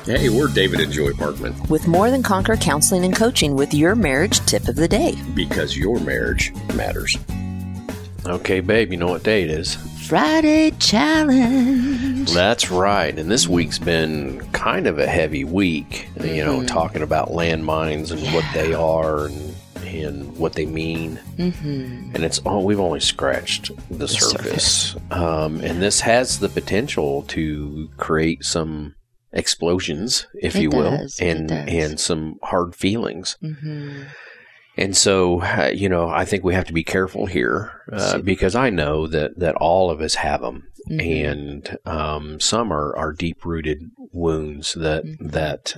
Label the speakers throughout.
Speaker 1: Hey, we're David and Joy Parkman.
Speaker 2: With More Than Conquer Counseling and Coaching with your marriage tip of the day.
Speaker 1: Because your marriage matters.
Speaker 3: Okay, babe, you know what day it is?
Speaker 2: Friday Challenge.
Speaker 3: That's right. And this week's been kind of a heavy week, talking about landmines and what they are and what they mean. Mm-hmm. And we've only scratched the surface. And this has the potential to create some explosions, if you will, and some hard feelings. Mm-hmm. And so, I think we have to be careful here because I know that all of us have them. Mm-hmm. And some are deep-rooted wounds that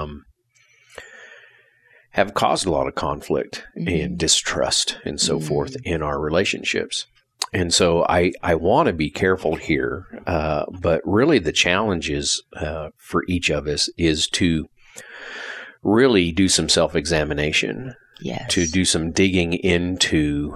Speaker 3: have caused a lot of conflict and distrust and so forth in our relationships. And so I want to be careful here, but really the challenge is for each of us is to really do some self-examination.
Speaker 2: Yes.
Speaker 3: To do some digging into,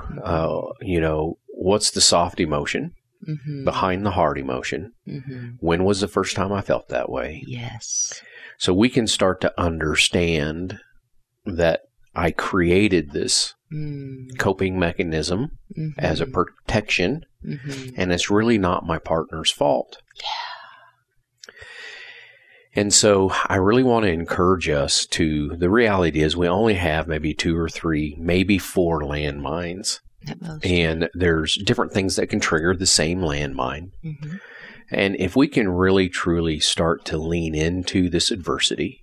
Speaker 3: what's the soft emotion behind the hard emotion? Mm-hmm. When was the first time I felt that way?
Speaker 2: Yes.
Speaker 3: So we can start to understand that I created this coping mechanism as a protection, and it's really not my partner's fault.
Speaker 2: Yeah.
Speaker 3: And so I really want to encourage us to, the reality is we only have maybe 2 or 3, maybe 4 landmines. And there's different things that can trigger the same landmine. Mm-hmm. And if we can really, truly start to lean into this adversity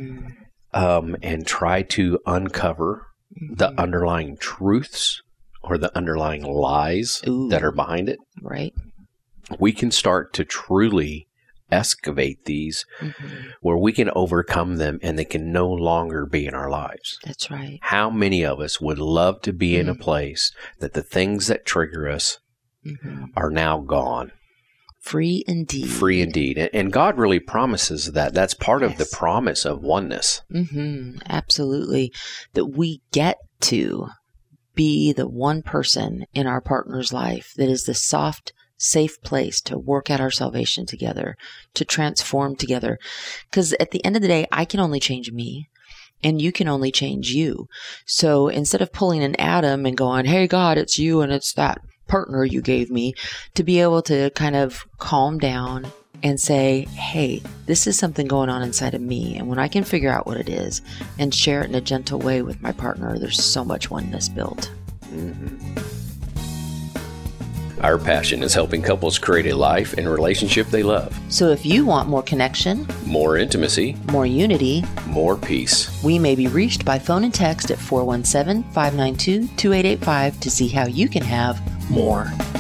Speaker 3: and try to uncover the underlying truths or the underlying lies that are behind it,
Speaker 2: right?
Speaker 3: We can start to truly excavate these where we can overcome them and they can no longer be in our lives.
Speaker 2: That's right.
Speaker 3: How many of us would love to be in a place that the things that trigger us are now gone?
Speaker 2: Free indeed.
Speaker 3: Free indeed. And God really promises that. That's part of the promise of oneness.
Speaker 2: Absolutely. That we get to be the one person in our partner's life that is the soft, safe place to work out our salvation together, to transform together. Because at the end of the day, I can only change me and you can only change you. So instead of pulling an Adam and going, hey, God, it's you and it's that partner you gave me, to be able to kind of calm down and say, hey, this is something going on inside of me. And when I can figure out what it is and share it in a gentle way with my partner, there's so much oneness built.
Speaker 1: Our passion is helping couples create a life and relationship they love.
Speaker 2: So if you want more connection,
Speaker 1: more intimacy,
Speaker 2: more unity,
Speaker 1: more peace,
Speaker 2: we may be reached by phone and text at 417-592-2885 to see how you can have more.